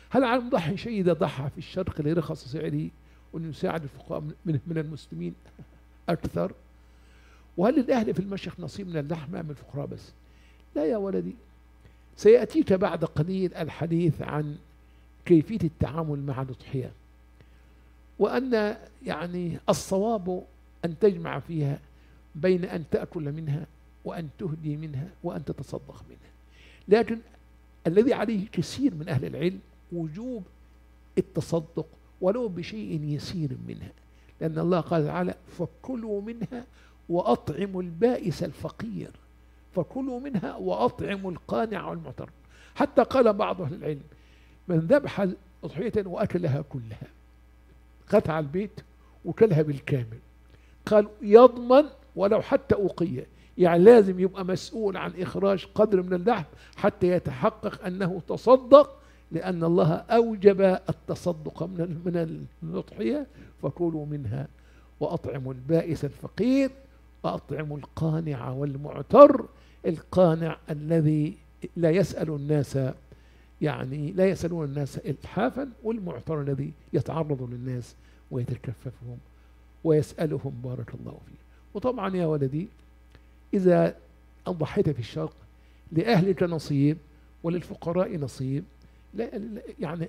هل على المضحي شيء إذا ضحى في الشرق لرخص سعره وأن يساعد الفقراء من المسلمين أكثر؟ وهل للأهل في المشرق نصيب من اللحمة من الفقراء بس؟ لا يا ولدي، سيأتيك بعد قليل الحديث عن كيفية التعامل مع الأضحية، وأن يعني الصواب أن تجمع فيها بين أن تأكل منها وأن تهدي منها وأن تتصدق منها. لكن الذي عليه كثير من أهل العلم وجوب التصدق ولو بشيء يسير منها، لأن الله قال تعالى فكلوا منها وأطعموا البائس الفقير، فكلوا منها وأطعموا القانع والمعتر. حتى قال بعض أهل العلم من ذبح أضحية وأكلها كلها، قطع البيت وكلها بالكامل، قال يضمن ولو حتى أوقية، يعني لازم يبقى مسؤول عن إخراج قدر من اللحم حتى يتحقق أنه تصدق، لأن الله أوجب التصدق من الأضحية. فكلوا منها وأطعموا البائس الفقير وأطعموا القانع والمعتر. القانع الذي لا يسأل الناس، يعني لا يسألون الناس إلحافا، والمعتر الذي يتعرض للناس ويتكففهم ويسألهم بارك الله فيه. وطبعا يا ولدي إذا أضحيت في الشرق لأهلك نصيب وللفقراء نصيب، لا يعني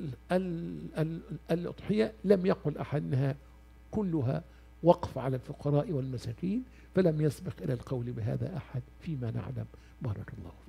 الأضحية لم يقل أحد أنها كلها وقف على الفقراء والمساكين، فلم يسبق إلى القول بهذا أحد فيما نعلم بارك الله فيه.